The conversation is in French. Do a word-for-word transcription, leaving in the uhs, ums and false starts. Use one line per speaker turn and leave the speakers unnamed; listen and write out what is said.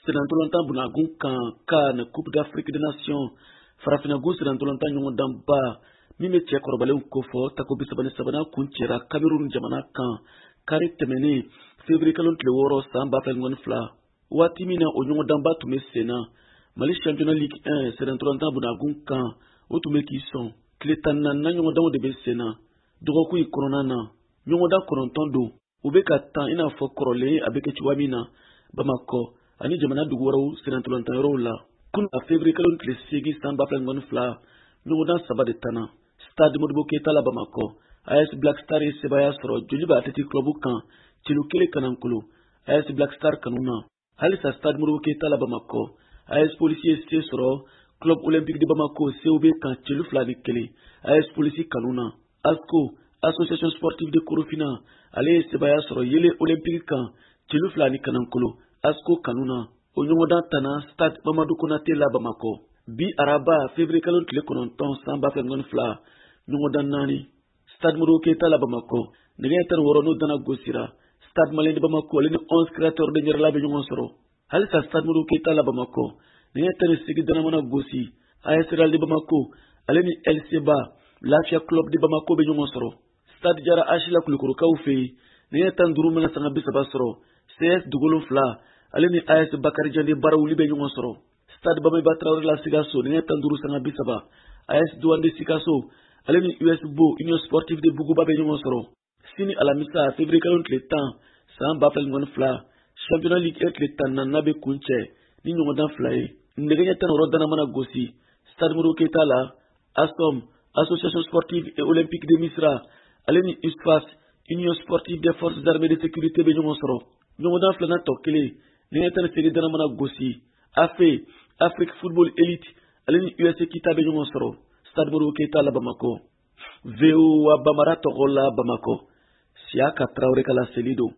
Sénantolanta Bunagun kan kan Coupe d'Afrique des Nations Farafinagun Sénantolanta ɲɔgɔn danba min bɛ cɛ kɔrɔbalenw kofɔ tako bisabani sabana kun cɛra Cameroun jamana kan kari tɛmɛnen février kalo tile wɔɔrɔ san ba fila ni fila waati min na o ɲɔgɔn danba tun bɛ sen na Mali championnat Ligue un Sénantolanta Bunagun kan o tun bɛ k'i sɔn tile tan ni naani ɲɔgɔn danw de bɛ sen na dɔgɔkun in kɔnɔna na ɲɔgɔn dan kɔnɔntɔn don u bɛ ka tan i n'a fɔ kɔrɔlen a bɛ kɛ cogoya min na Bamakɔ ani jamana dugu wɛrɛw Sénantolanta yɔrɔw la kun a février kalo tile seegin san ba fila ni fila ɲɔgɔn dan saba de tanna Stade Modibo Keita la Bamakɔ A S Black Star ye sebaya sɔrɔ Joliba Athletic Club kan celu kelen kanankolo A S Black Star kanuna halisa Stade Modibo Keita la Bamakɔ A S Police ye se sɔrɔ Club Olympique de Bamako C O B kan celu fila ni kelen A S Police kanuna ASCO Association Sportive de Korofina ale ye sebaya sɔrɔ Yele Olympique kan celu fila ni kanankolo ASCO kanuna o ɲɔgɔn dan tanna Stade Mamadou Konaté la Bamakɔ bi araba février kalo tile kɔnɔntɔn san ba fila ni fila ɲɔgɔn dan naani Stade Modibo Keita la Bamakɔ nɛgɛ tan ni wɔɔrɔ n'o dana gosira Stade Malien de Bamako ale ni onze créateurs de ɲɛrɛla bɛ ɲɔgɔn sɔrɔ halisa Stade Modibo Keita la Bamakɔ nɛgɛ tan ni seegin dana mana gosi A S Real de Bamako ale ni L C B A Lafiya Club de Bamako bɛ ɲɔgɔn sɔrɔ Stade Jara Achila Kulukorokaw fɛ yen nɛgɛ tan ni duuru mana sanga bi saba sɔrɔ C S Dugolo fila ale ni A S Bakari Jande Barawuli bɛ ɲɔgɔn sɔrɔ Stade Bameba Traoré la Sikaso nɛgɛ tan ni duuru sanga bi saba A S Douane de Sikaso ale ni U S B O Union Sportive de Buguba bɛ ɲɔgɔn sɔrɔ sini alamisa février kalo tile tan san ba fila ni fila championnat Ligue un tile tan ni naani bɛ kun cɛ ni ɲɔgɔn dan fila ye nɛgɛ ɲɛ tan ni wɔɔrɔ dana mana gosi Stade Modibo Keita la ASOM Association Sportive et Olympique de Misra ale ni U S F A S Union Sportive des Forces Armées de Sécurité bɛ ɲɔgɔn sɔrɔ ɲɔgɔn dan filanan tɔ kelen nɛgɛ tan ni seegin dana mana gosi A F E Afrique Football Elite ale ni U S Kita bɛ ɲɔgɔn sɔrɔ Stade Modibo Keita la Bamakɔ V O A Bamara tɔgɔ la Bamakɔ Siaka Traoré ka laseli don